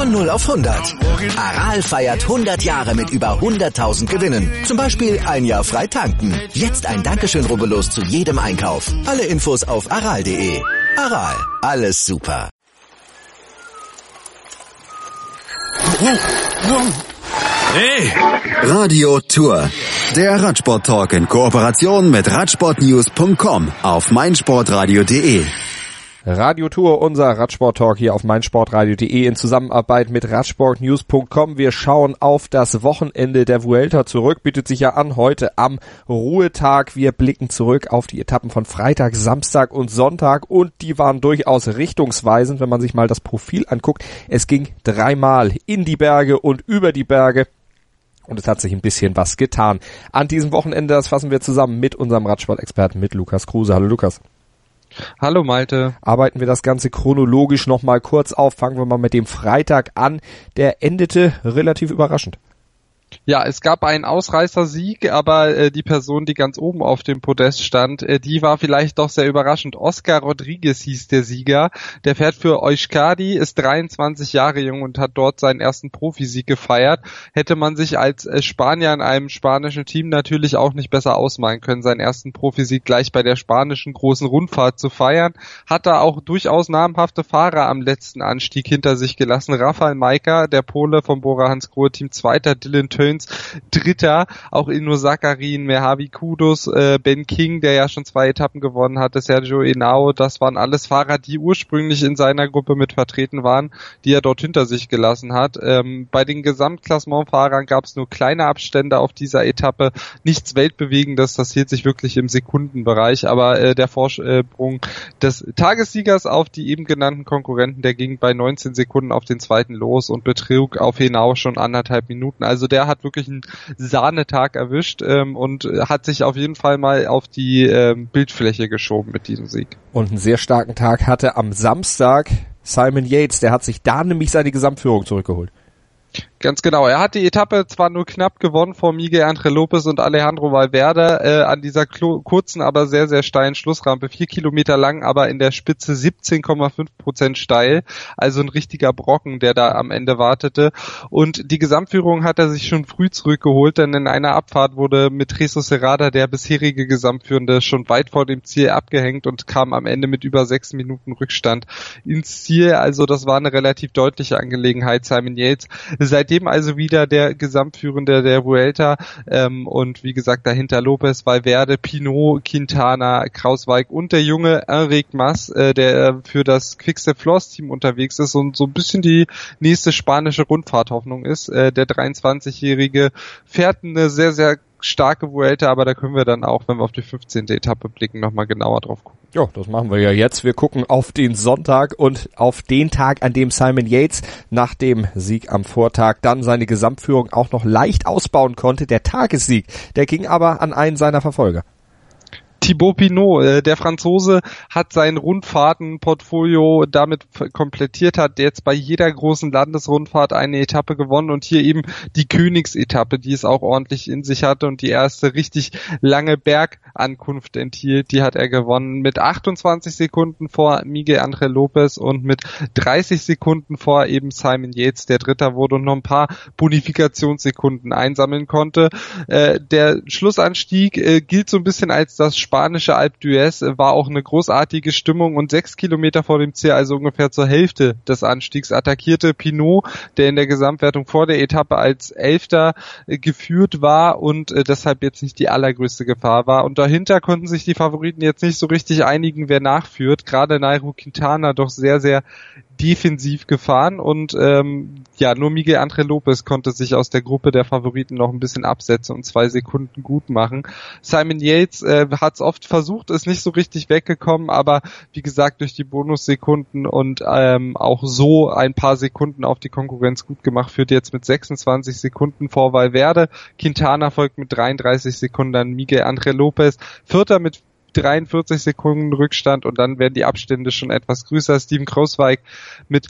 Von 0 auf 100. Aral feiert 100 Jahre mit über 100.000 Gewinnen. Zum Beispiel ein Jahr frei tanken. Jetzt ein Dankeschön, rubbellos zu jedem Einkauf. Alle Infos auf aral.de. Aral, alles super. Hey! Radio Tour. Der Radsport-Talk in Kooperation mit Radsportnews.com auf meinsportradio.de. Radio Tour, unser Radsport-Talk hier auf meinsportradio.de in Zusammenarbeit mit Radsportnews.com. Wir schauen auf das Wochenende der Vuelta zurück, bietet sich ja an, heute am Ruhetag. Wir blicken zurück auf die Etappen von Freitag, Samstag und Sonntag und die waren durchaus richtungsweisend, wenn man sich mal das Profil anguckt. Es ging dreimal in die Berge und über die Berge. Und es hat sich ein bisschen was getan. An diesem Wochenende, das fassen wir zusammen mit unserem Radsport-Experten, mit Lukas Kruse. Hallo Lukas. Hallo Malte. Arbeiten wir das Ganze chronologisch nochmal kurz auf. Fangen wir mal mit dem Freitag an. Der endete relativ überraschend. Ja, es gab einen Ausreißersieg, aber die Person, die ganz oben auf dem Podest stand, die war vielleicht doch sehr überraschend. Oscar Rodriguez hieß der Sieger. Der fährt für Euskadi, ist 23 Jahre jung und hat dort seinen ersten Profisieg gefeiert. Hätte man sich als Spanier in einem spanischen Team natürlich auch nicht besser ausmalen können, seinen ersten Profisieg gleich bei der spanischen großen Rundfahrt zu feiern. Hat da auch durchaus namhafte Fahrer am letzten Anstieg hinter sich gelassen. Rafael Majka, der Pole vom Bora-Hansgrohe-Team, Zweiter, Dylan Teuns, Dritter, auch Inno Sakarin, Merhavi Kudus, Ben King, der ja schon 2 Etappen gewonnen hatte, Sergio Henao, das waren alles Fahrer, die ursprünglich in seiner Gruppe mit vertreten waren, die er dort hinter sich gelassen hat. Bei den Gesamtklassementfahrern gab es nur kleine Abstände auf dieser Etappe, nichts Weltbewegendes, das hielt sich wirklich im Sekundenbereich, aber der Vorsprung des Tagessiegers auf die eben genannten Konkurrenten, der ging bei 19 Sekunden auf den zweiten los und betrug auf Henao schon 1,5 Minuten. Also der hat wirklich einen Sahnetag erwischt und hat sich auf jeden Fall mal auf die Bildfläche geschoben mit diesem Sieg. Und einen sehr starken Tag hatte am Samstag Simon Yates, der hat sich da nämlich seine Gesamtführung zurückgeholt. Ganz genau. Er hat die Etappe zwar nur knapp gewonnen vor Miguel Ángel López und Alejandro Valverde an dieser kurzen, aber sehr, sehr steilen Schlussrampe. 4 Kilometer lang, aber in der Spitze 17,5% steil. Also ein richtiger Brocken, der da am Ende wartete. Und die Gesamtführung hat er sich schon früh zurückgeholt, denn in einer Abfahrt wurde mit Jesus Herrada, der bisherige Gesamtführende, schon weit vor dem Ziel abgehängt und kam am Ende mit über 6 Minuten Rückstand ins Ziel. Also das war eine relativ deutliche Angelegenheit. Simon Yates seitdem also wieder der Gesamtführende der Vuelta und wie gesagt dahinter Lopez, Valverde, Pinot, Quintana, Krauswijk und der junge Enric Mas, der für das Quick-Step Floors Team unterwegs ist und so ein bisschen die nächste spanische Rundfahrthoffnung ist. Der 23-Jährige fährt eine sehr, sehr starke Vuelta, aber da können wir dann auch, wenn wir auf die 15. Etappe blicken, nochmal genauer drauf gucken. Ja, das machen wir ja jetzt. Wir gucken auf den Sonntag und auf den Tag, an dem Simon Yates nach dem Sieg am Vortag dann seine Gesamtführung auch noch leicht ausbauen konnte. Der Tagessieg, der ging aber an einen seiner Verfolger. Thibaut Pinot, der Franzose, hat sein Rundfahrtenportfolio damit komplettiert, hat jetzt bei jeder großen Landesrundfahrt eine Etappe gewonnen und hier eben die Königsetappe, die es auch ordentlich in sich hatte und die erste richtig lange Bergankunft enthielt, die hat er gewonnen mit 28 Sekunden vor Miguel Ángel López und mit 30 Sekunden vor eben Simon Yates, der Dritter wurde und noch ein paar Bonifikationssekunden einsammeln konnte. Der Schlussanstieg gilt so ein bisschen als das spanische Alpe d'Huez, war auch eine großartige Stimmung und 6 Kilometer vor dem Ziel, also ungefähr zur Hälfte des Anstiegs, attackierte Pinot, der in der Gesamtwertung vor der Etappe als Elfter geführt war und deshalb jetzt nicht die allergrößte Gefahr war. Und dahinter konnten sich die Favoriten jetzt nicht so richtig einigen, wer nachführt. Gerade Nairo Quintana doch sehr, sehr defensiv gefahren und nur Miguel Ángel López konnte sich aus der Gruppe der Favoriten noch ein bisschen absetzen und 2 Sekunden gut machen. Simon Yates hat es oft versucht, ist nicht so richtig weggekommen, aber wie gesagt durch die Bonussekunden und auch so ein paar Sekunden auf die Konkurrenz gut gemacht, führt jetzt mit 26 Sekunden vor Valverde. Quintana folgt mit 33 Sekunden, dann Miguel Ángel López, Vierter mit 43 Sekunden Rückstand und dann werden die Abstände schon etwas größer. Steven Krauswijk mit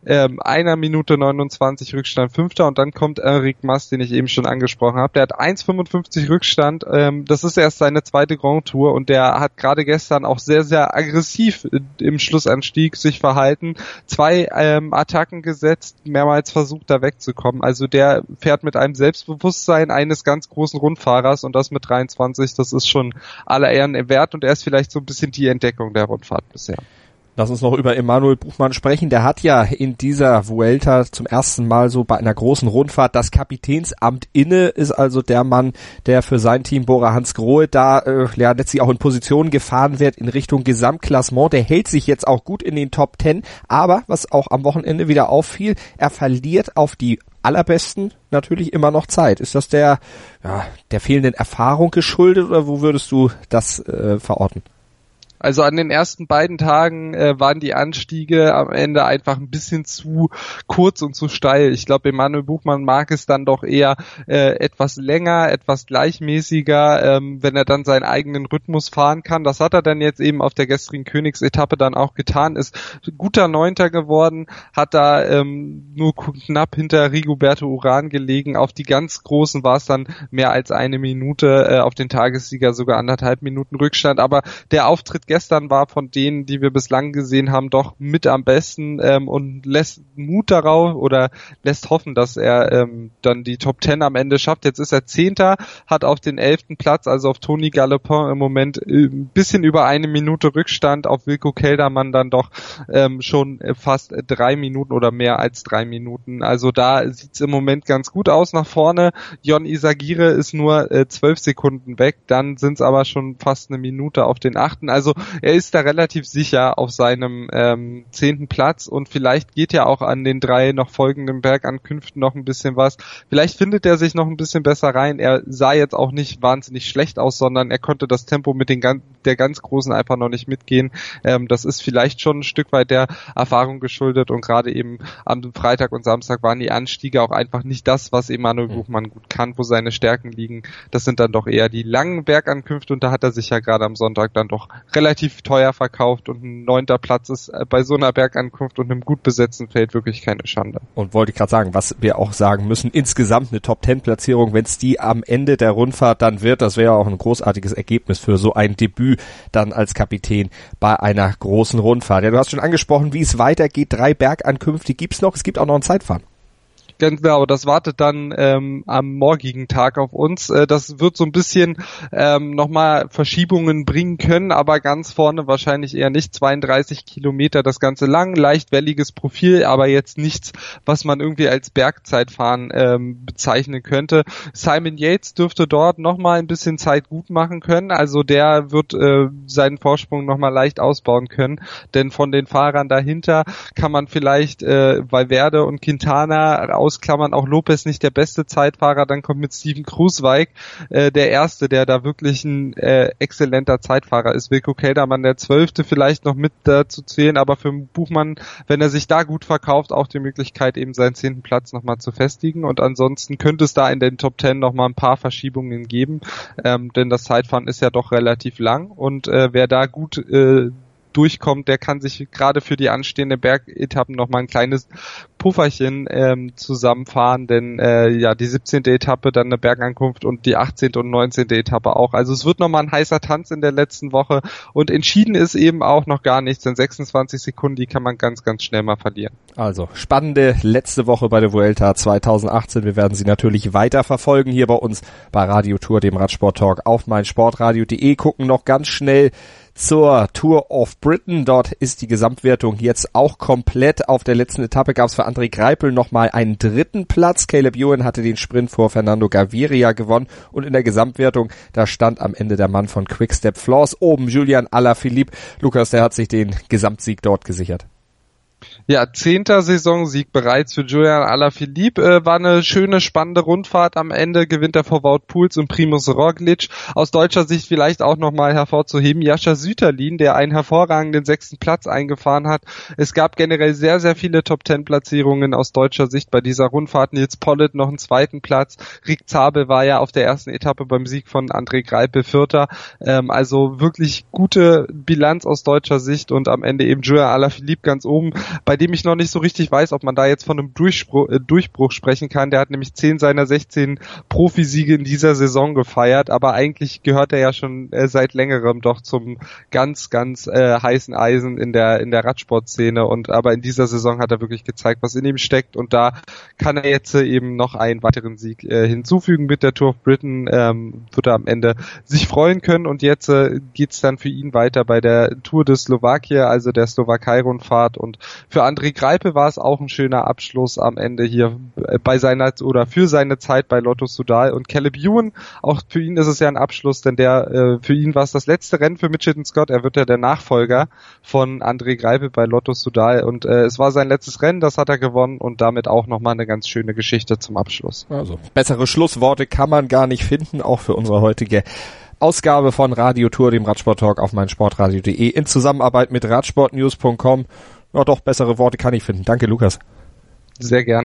1 Minute 29 Rückstand Fünfter und dann kommt Enric Mas, den ich eben schon angesprochen habe. Der hat 1,55 Rückstand. Das ist erst seine zweite Grand Tour und der hat gerade gestern auch sehr, sehr aggressiv im Schlussanstieg sich verhalten. 2 Attacken gesetzt, mehrmals versucht da wegzukommen. Also der fährt mit einem Selbstbewusstsein eines ganz großen Rundfahrers und das mit 23, das ist schon aller Ehren wert und er ist vielleicht so ein bisschen die Entdeckung der Rundfahrt bisher. Lass uns noch über Emanuel Buchmann sprechen. Der hat ja in dieser Vuelta zum ersten Mal so bei einer großen Rundfahrt das Kapitänsamt inne, ist also der Mann, der für sein Team Bora Hansgrohe da letztlich auch in Position gefahren wird in Richtung Gesamtklassement. Der hält sich jetzt auch gut in den Top 10, aber was auch am Wochenende wieder auffiel, er verliert auf die allerbesten natürlich immer noch Zeit. Ist das der fehlenden Erfahrung geschuldet oder wo würdest du das verorten? Also an den ersten beiden Tagen waren die Anstiege am Ende einfach ein bisschen zu kurz und zu steil. Ich glaube, Emanuel Buchmann mag es dann doch eher etwas länger, etwas gleichmäßiger, wenn er dann seinen eigenen Rhythmus fahren kann. Das hat er dann jetzt eben auf der gestrigen Königsetappe dann auch getan. Ist guter Neunter geworden, hat da nur knapp hinter Rigoberto Urán gelegen. Auf die ganz Großen war es dann mehr als 1 Minute, auf den Tagessieger sogar 1,5 Minuten Rückstand. Aber der Auftritt gestern war von denen, die wir bislang gesehen haben, doch mit am besten und lässt Mut darauf oder lässt hoffen, dass er dann die Top 10 am Ende schafft. Jetzt ist er 10., hat auf den 11. Platz, also auf Tony Galopin im Moment ein bisschen über 1 Minute Rückstand, auf Wilco Kelderman dann doch schon fast 3 Minuten oder mehr als 3 Minuten. Also da sieht's im Moment ganz gut aus nach vorne. Jon Izagirre ist nur 12 Sekunden weg, dann sind's aber schon fast 1 Minute auf den 8. Also er ist da relativ sicher auf seinem 10. Platz und vielleicht geht ja auch an den 3 noch folgenden Bergankünften noch ein bisschen was. Vielleicht findet er sich noch ein bisschen besser rein. Er sah jetzt auch nicht wahnsinnig schlecht aus, sondern er konnte das Tempo mit der ganz Großen einfach noch nicht mitgehen. Das ist vielleicht schon ein Stück weit der Erfahrung geschuldet und gerade eben am Freitag und Samstag waren die Anstiege auch einfach nicht das, was Emanuel Buchmann gut kann, wo seine Stärken liegen. Das sind dann doch eher die langen Bergankünfte und da hat er sich ja gerade am Sonntag dann doch relativ teuer verkauft und ein 9. Platz ist bei so einer Bergankunft und einem gut besetzten Feld wirklich keine Schande. Und wollte ich gerade sagen, was wir auch sagen müssen, insgesamt eine Top-10-Platzierung, wenn es die am Ende der Rundfahrt dann wird, das wäre auch ein großartiges Ergebnis für so ein Debüt dann als Kapitän bei einer großen Rundfahrt. Ja, du hast schon angesprochen, wie es weitergeht, 3 Bergankünfte gibt's noch, es gibt auch noch ein Zeitfahren. Genau, das wartet dann am morgigen Tag auf uns. Das wird so ein bisschen nochmal Verschiebungen bringen können, aber ganz vorne wahrscheinlich eher nicht. 32 Kilometer, das Ganze lang, leicht welliges Profil, aber jetzt nichts, was man irgendwie als Bergzeitfahren bezeichnen könnte. Simon Yates dürfte dort nochmal ein bisschen Zeit gut machen können, also der wird seinen Vorsprung nochmal leicht ausbauen können, denn von den Fahrern dahinter kann man vielleicht Valverde und Quintana ausklammern, auch Lopez nicht der beste Zeitfahrer, dann kommt mit Steven Kruijswijk der Erste, der da wirklich ein exzellenter Zeitfahrer ist. Wilco Kelderman der 12. vielleicht noch mit dazu zählen, aber für Buchmann, wenn er sich da gut verkauft, auch die Möglichkeit eben seinen 10. Platz nochmal zu festigen und ansonsten könnte es da in den Top 10 nochmal ein paar Verschiebungen geben, denn das Zeitfahren ist ja doch relativ lang und wer da gut durchkommt, der kann sich gerade für die anstehenden Bergetappen nochmal ein kleines Pufferchen zusammenfahren, denn die 17. Etappe, dann eine Bergankunft und die 18. und 19. Etappe auch. Also es wird nochmal ein heißer Tanz in der letzten Woche und entschieden ist eben auch noch gar nichts, denn 26 Sekunden, die kann man ganz, ganz schnell mal verlieren. Also spannende letzte Woche bei der Vuelta 2018. Wir werden sie natürlich weiter verfolgen hier bei uns bei Radio Tour, dem Radsport-Talk auf meinsportradio.de. Gucken noch ganz schnell zur Tour of Britain. Dort ist die Gesamtwertung jetzt auch komplett. Auf der letzten Etappe gab es für André Greipel nochmal einen 3. Platz. Caleb Ewan hatte den Sprint vor Fernando Gaviria gewonnen und in der Gesamtwertung, da stand am Ende der Mann von Quick-Step Floors oben, Julian Alaphilippe. Lukas, der hat sich den Gesamtsieg dort gesichert. Ja, 10. Saisonsieg bereits für Julian Alaphilippe. War eine schöne, spannende Rundfahrt. Am Ende gewinnt er vor Wout Poels und Primož Roglič. Aus deutscher Sicht vielleicht auch nochmal hervorzuheben, Jascha Süterlin, der einen hervorragenden 6. Platz eingefahren hat. Es gab generell sehr, sehr viele Top-10-Platzierungen aus deutscher Sicht bei dieser Rundfahrt. Nils Pollitt noch einen 2. Platz. Rick Zabel war ja auf der ersten Etappe beim Sieg von André Greipel 4. Also wirklich gute Bilanz aus deutscher Sicht und am Ende eben Julian Alaphilippe ganz oben. Bei bei dem ich noch nicht so richtig weiß, ob man da jetzt von einem Durchbruch sprechen kann. Der hat nämlich 10 seiner 16 Profisiege in dieser Saison gefeiert, aber eigentlich gehört er ja schon seit längerem doch zum ganz, ganz heißen Eisen in der Radsportszene, und aber in dieser Saison hat er wirklich gezeigt, was in ihm steckt, und da kann er jetzt eben noch einen weiteren Sieg hinzufügen mit der Tour of Britain, wird er am Ende sich freuen können, und jetzt geht's dann für ihn weiter bei der Tour de Slowakia, also der Slowakei-Rundfahrt, und für André Greipel war es auch ein schöner Abschluss am Ende hier für seine Zeit bei Lotto Soudal, und Caleb Ewan, auch für ihn ist es ja ein Abschluss, denn für ihn war es das letzte Rennen für Mitchelton Scott, er wird ja der Nachfolger von André Greipel bei Lotto Soudal, und es war sein letztes Rennen, das hat er gewonnen, und damit auch nochmal eine ganz schöne Geschichte zum Abschluss. Also bessere Schlussworte kann man gar nicht finden, auch für unsere heutige Ausgabe von Radio Tour, dem Radsport-Talk auf meinsportradio.de in Zusammenarbeit mit radsportnews.com. Ja, doch, bessere Worte kann ich finden. Danke, Lukas. Sehr gern.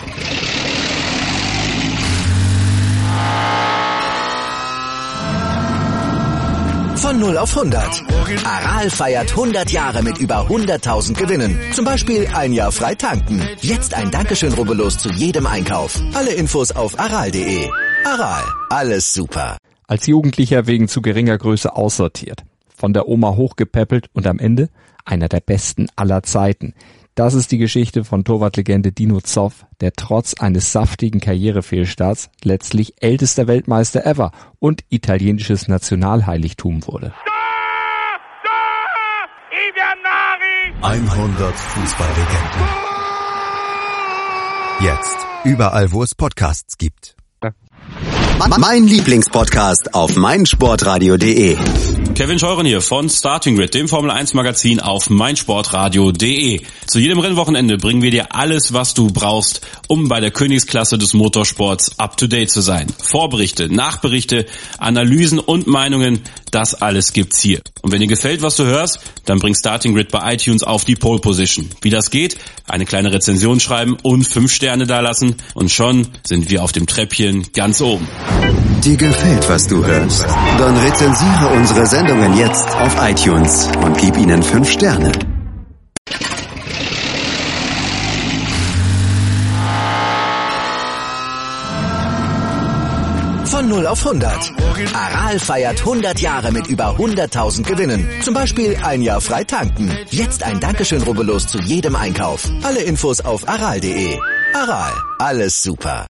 Von 0 auf 100. Aral feiert 100 Jahre mit über 100.000 Gewinnen. Zum Beispiel ein Jahr frei tanken. Jetzt ein Dankeschön, rubbellos zu jedem Einkauf. Alle Infos auf aral.de. Aral, alles super. Als Jugendlicher wegen zu geringer Größe aussortiert, von der Oma hochgepäppelt und am Ende einer der besten aller Zeiten. Das ist die Geschichte von Torwartlegende Dino Zoff, der trotz eines saftigen Karrierefehlstarts letztlich ältester Weltmeister ever und italienisches Nationalheiligtum wurde. 100 Fußballlegenden. Jetzt überall, wo es Podcasts gibt. Mein Lieblingspodcast auf meinsportradio.de. Kevin Scheuren hier von Starting Grid, dem Formel 1 Magazin auf meinsportradio.de. Zu jedem Rennwochenende bringen wir dir alles, was du brauchst, um bei der Königsklasse des Motorsports up to date zu sein. Vorberichte, Nachberichte, Analysen und Meinungen, das alles gibt's hier. Und wenn dir gefällt, was du hörst, dann bring Starting Grid bei iTunes auf die Pole Position. Wie das geht? Eine kleine Rezension schreiben und 5 Sterne dalassen, und schon sind wir auf dem Treppchen ganz oben. Dir gefällt, was du hörst? Dann rezensiere unsere Sendungen jetzt auf iTunes und gib ihnen 5 Sterne. Von 0 auf 100. Aral feiert 100 Jahre mit über 100.000 Gewinnen. Zum Beispiel ein Jahr frei tanken. Jetzt ein Dankeschön, rubbellos zu jedem Einkauf. Alle Infos auf aral.de. Aral, alles super.